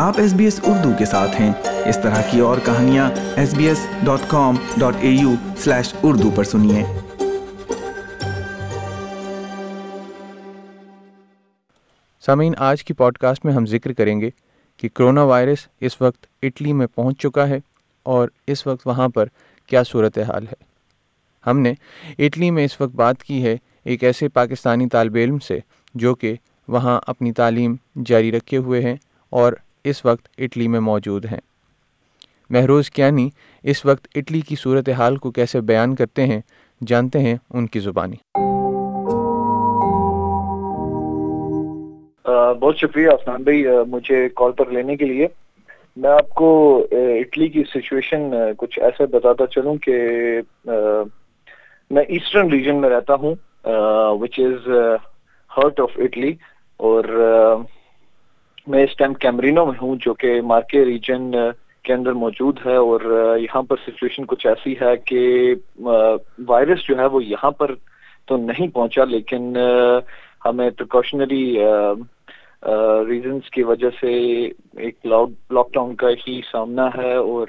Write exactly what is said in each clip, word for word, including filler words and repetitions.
آپ S B S Urdu کے ساتھ ہیں۔ اس طرح کی اور کہانیاں S B S dot com dot A U slash Urdu پر سنیے۔ سامعین، آج کی پوڈ کاسٹ میں ہم ذکر کریں گے کہ کرونا وائرس اس وقت اٹلی میں پہنچ چکا ہے اور اس وقت وہاں پر کیا صورتحال ہے۔ ہم نے اٹلی میں اس وقت بات کی ہے ایک ایسے پاکستانی طالب علم سے جو کہ وہاں اپنی تعلیم جاری رکھے ہوئے ہیں اور اس وقت اٹلی میں موجود ہیں۔ مہروز کیانی اس وقت اٹلی کی صورتحال کو کیسے بیان کرتے ہیں، جانتے ہیں ان کی زبانی۔ بہت شکریہ عثمان بھائی مجھے کال پر لینے کے لیے۔ میں آپ کو اٹلی کی سچویشن کچھ ایسے بتاتا چلوں کہ میں ایسٹرن ریجن میں رہتا ہوں which is heart of Italy, اور میں اس ٹائم کیمرینو میں ہوں جو کہ مارکے ریجن کے اندر موجود ہے، اور یہاں پر سچویشن کچھ ایسی ہے کہ وائرس جو ہے وہ یہاں پر تو نہیں پہنچا، لیکن ہمیں پریکاشنری ریزنز کی وجہ سے ایک لاک ڈاؤن کا ہی سامنا ہے، اور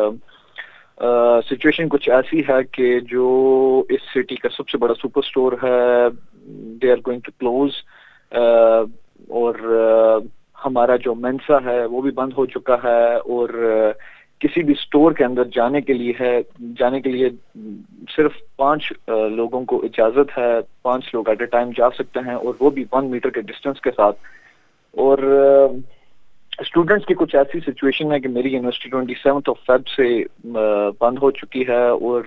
سچویشن کچھ ایسی ہے کہ جو اس سٹی کا سب سے بڑا سپر سٹور ہے they are going to close, اور ہمارا جو مینسا ہے وہ بھی بند ہو چکا ہے، اور کسی بھی سٹور کے اندر جانے کے لیے ہے جانے کے لیے صرف پانچ لوگوں کو اجازت ہے، پانچ لوگ ایٹ اے ٹائم جا سکتے ہیں، اور وہ بھی ون میٹر کے ڈسٹینس کے ساتھ۔ اور اسٹوڈنٹس کی کچھ ایسی سچویشن ہے کہ میری university twenty seventh of Feb سے بند ہو چکی ہے، اور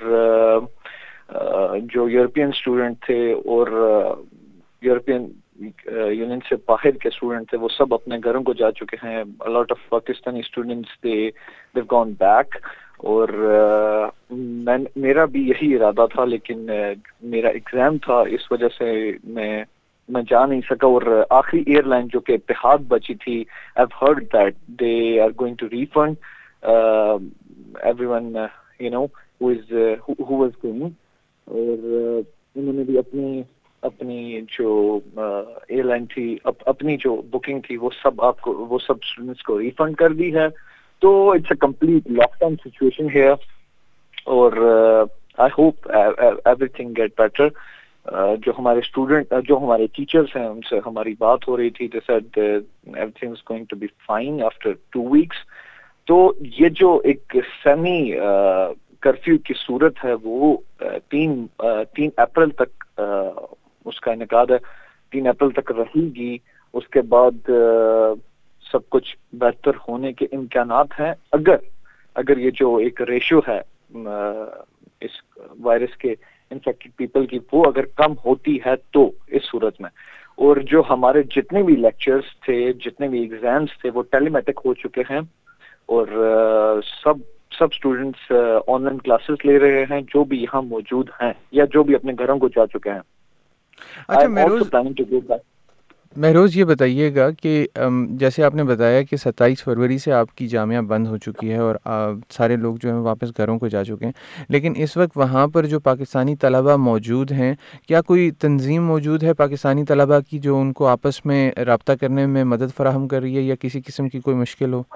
جو یورپین اسٹوڈنٹ تھے اور یورپین یونین سے باہر کے اسٹوڈنٹ تھے وہ سب اپنے گھروں کو جا چکے ہیں۔ Lot of Pakistani students they they've gone back, اور میں میرا بھی یہی ارادہ تھا، لیکن میرا ایگزام تھا اس وجہ سے میں میں جا نہیں سکا، اور آخری ایئر لائن جو کہ اتحاد بچی تھی، I've heard that they are going to refund uh, everyone uh, you know who is uh, who, who was going، اور انہوں نے بھی اپنی اپنی جو ایئر لائن تھی اپ, اپنی جو بکنگ تھی وہ سب آپ کو وہ سب اسٹوڈنٹس کو ریفنڈ کر دی ہے۔ تو it's a complete lockdown situation ہے، اور I hope everything get better. جو ہمارے اسٹوڈنٹ جو ہمارے ٹیچرس ہیں ان سے ہماری بات ہو رہی تھی، they said everything is going to be fine after two weeks۔ تو یہ جو ایک سیمی کرفیو کی صورت ہے وہ تین تین اپریل تک اس کا انعقاد ہے، تین اپریل تک رہے گی۔ اس کے بعد سب کچھ بہتر ہونے کے امکانات ہیں، اگر اگر یہ جو ایک ریشو ہے اس وائرس کے انفیکٹڈ پیپل کی وہ اگر کم ہوتی ہے تو اس صورت میں۔ اور جو ہمارے جتنے بھی لیکچرز تھے، جتنے بھی ایگزامز تھے وہ ٹیلی میٹک ہو چکے ہیں، اور سب سب اسٹوڈنٹس آن لائن کلاسز لے رہے ہیں جو بھی یہاں موجود ہیں یا جو بھی اپنے گھروں کو جا چکے ہیں۔ اچھا مہروز مہروز یہ بتائیے گا کہ جیسے آپ نے بتایا کہ ستائیس فروری سے آپ کی جامعہ بند ہو چکی ہے اور سارے لوگ جو ہیں واپس گھروں کو جا چکے ہیں، لیکن اس وقت وہاں پر جو پاکستانی طلبہ موجود ہیں، کیا کوئی تنظیم موجود ہے پاکستانی طلبہ کی جو ان کو آپس میں رابطہ کرنے میں مدد فراہم کر رہی ہے، یا کسی قسم کی کوئی مشکل ہو؟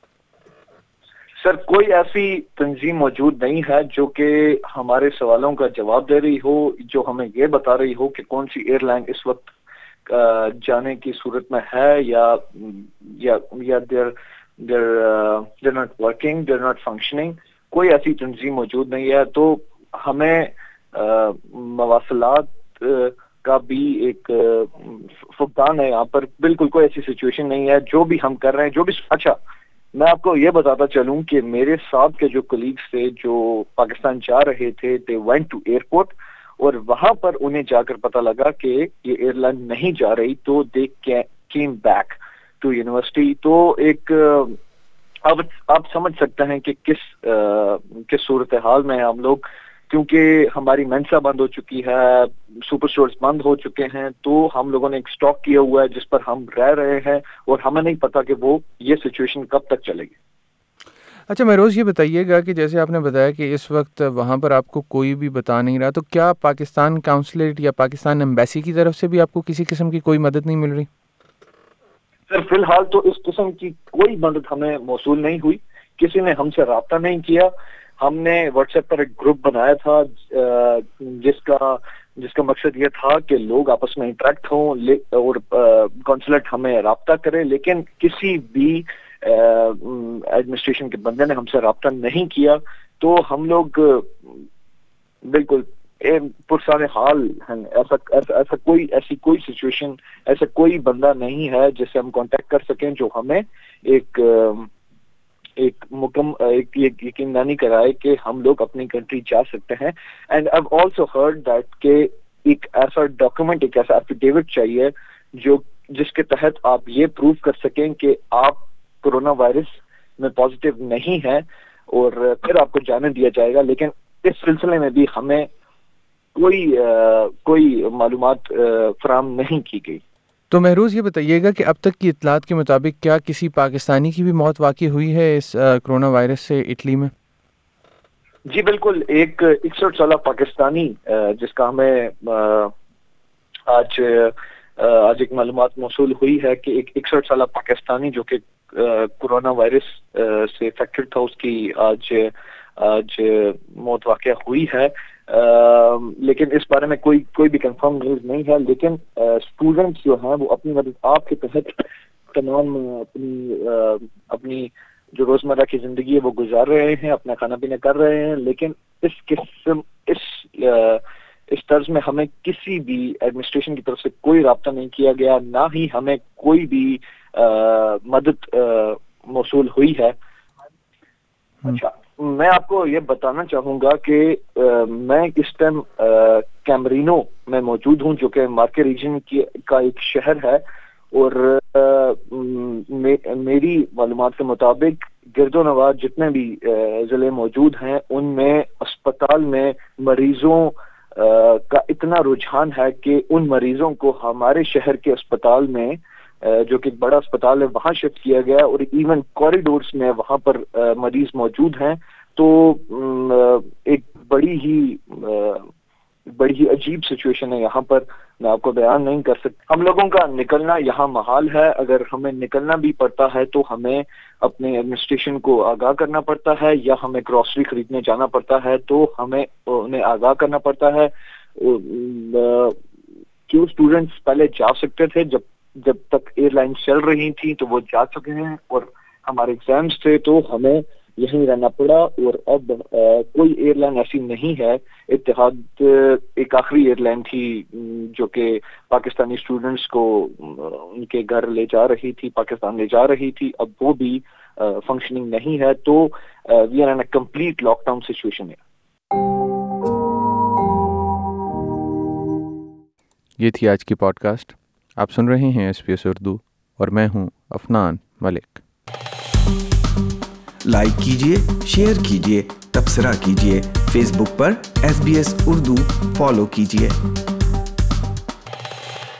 سر کوئی ایسی تنظیم موجود نہیں ہے جو کہ ہمارے سوالوں کا جواب دے رہی ہو، جو ہمیں یہ بتا رہی ہو کہ کون سی ایئر لائن اس وقت جانے کی صورت میں ہے، یا یا یا there there there not working, there not functioning. کوئی ایسی تنظیم موجود نہیں ہے، تو ہمیں مواصلات کا بھی ایک فقدان ہے یہاں پر۔ بالکل کوئی ایسی سچویشن نہیں ہے۔ جو بھی ہم کر رہے ہیں، جو بھی اچھا میں آپ کو یہ بتاتا چلوں کہ میرے ساتھ کے جو کلیگس تھے جو پاکستان جا رہے تھے، دے وینٹ ٹو ایئرپورٹ، اور وہاں پر انہیں جا کر پتہ لگا کہ یہ ایئر لائن نہیں جا رہی، تو they came back to university. تو ایک اب آپ سمجھ سکتے ہیں کہ کس کس صورتحال میں ہیں ہم لوگ، کیونکہ ہماری مینسا بند ہو چکی ہے، سپر اسٹورز بند ہو چکے ہیں، تو ہم لوگوں نے ایک اسٹاک کیا ہوا ہے جس پر ہم رہ رہے ہیں، اور ہمیں نہیں پتا کہ وہ یہ سچویشن کب تک چلے گی۔ اچھا مہروز یہ بتائیے گا کہ جیسے آپ نے بتایا کہ اس وقت وہاں پر آپ کو کوئی بھی بتا نہیں رہا، تو کیا پاکستان کونسلیٹ یا پاکستان ایمبیسی کی طرف سے بھی آپ کو کسی قسم کی کوئی مدد نہیں مل رہی؟ سر فی الحال تو اس قسم کی کوئی مدد ہمیں موصول نہیں ہوئی، کسی نے ہم سے رابطہ نہیں کیا. ہم نے واٹس ایپ پر ایک گروپ بنایا تھا جس کا جس کا مقصد یہ تھا کہ لوگ آپس میں انٹریکٹ ہوں اور کونسلیٹ ہمیں رابطہ کرے، لیکن کسی بھی ایڈمنسٹریشن کے بندے نے ہم سے رابطہ نہیں کیا. تو ہم لوگ بالکل پرسان حال ہیں. ایسا ایسا ایسا کوئی ایسی کوئی سچویشن، ایسا کوئی بندہ نہیں ہے جس سے ہم کانٹیکٹ کر سکیں جو ہمیں ایک ایک مکم ایک یقین دہانی کرائے کہ ہم لوگ اپنی کنٹری جا سکتے ہیں. And I have also heard that کہ ایک ایسا ڈاکومنٹ، ایک ایسا ایفیڈیوٹ چاہیے جو جس کے تحت آپ یہ پروف کر سکیں کہ آپ کورونا وائرس میں پازیٹیو نہیں ہیں، اور پھر آپ کو جانے دیا جائے گا. لیکن اس سلسلے میں بھی ہمیں کوئی کوئی معلومات فراہم نہیں کی گئی. تو مہروز یہ بتائیے گا کہ اب تک کی اطلاعات کے مطابق کیا کسی پاکستانی کی بھی موت واقع ہوئی ہے اس کرونا وائرس سے اٹلی میں؟ جی بالکل، ایک اکسٹھ سالہ پاکستانی جس کا ہمیں آج آج ایک معلومات موصول ہوئی ہے کہ ایک اکسٹھ سالہ پاکستانی جو کہ کورونا وائرس سے افیکٹڈ تھا، اس کی آج آج موت واقع ہوئی ہے. لیکن اس بارے میں کوئی کوئی بھی کنفرم نیوز نہیں ہے. لیکن اسٹوڈنٹس جو ہیں وہ اپنی مدد آپ کے تحت تمام اپنی اپنی جو روزمرہ کی زندگی ہے وہ گزار رہے ہیں، اپنا کھانا پینا کر رہے ہیں. لیکن اس قسم اس اس طرز میں ہمیں کسی بھی ایڈمنسٹریشن کی طرف سے کوئی رابطہ نہیں کیا گیا، نہ ہی ہمیں کوئی بھی مدد موصول ہوئی ہے. اچھا، میں آپ کو یہ بتانا چاہوں گا کہ میں اس ٹائم کیمرینو میں موجود ہوں، جو کہ مارکے ریجن کی کا ایک شہر ہے، اور میری معلومات کے مطابق گرد و نواح جتنے بھی ضلع موجود ہیں ان میں اسپتال میں مریضوں کا اتنا رجحان ہے کہ ان مریضوں کو ہمارے شہر کے اسپتال میں، جو کہ ایک بڑا اسپتال ہے، وہاں شفٹ کیا گیا، اور ایون کوریڈورس میں وہاں پر مریض موجود ہیں. تو ایک بڑی ہی بڑی ہی عجیب سچویشن ہے یہاں پر، میں آپ کو بیان نہیں کر سکتا. ہم لوگوں کا نکلنا یہاں محال ہے. اگر ہمیں نکلنا بھی پڑتا ہے تو ہمیں اپنے ایڈمنسٹریشن کو آگاہ کرنا پڑتا ہے، یا ہمیں گروسری خریدنے جانا پڑتا ہے تو ہمیں انہیں آگاہ کرنا پڑتا ہے. جو اسٹوڈنٹس پہلے جا سکتے تھے جب جب تک ایئر لائن چل رہی تھی تو وہ جا چکے ہیں، اور ہمارے ایگزامس تھے تو ہمیں یہیں رہنا پڑا. اور اب کوئی ایئر لائن ایسی نہیں ہے. اتحاد ایک آخری ایئر لائن تھی جو کہ پاکستانی اسٹوڈنٹس کو ان کے گھر لے جا رہی تھی، پاکستان لے جا رہی تھی. اب وہ بھی فنکشننگ نہیں ہے. تو we are in a complete lockdown situation ہے. یہ تھی آج کی پوڈ کاسٹ. آپ سن رہے ہیں ایس بی ایس اردو، اور میں ہوں افنان ملک. لائک کیجیے، شیئر کیجیے، تبصرہ کیجیے. فیس بک پر S B S Urdu follow کیجیے.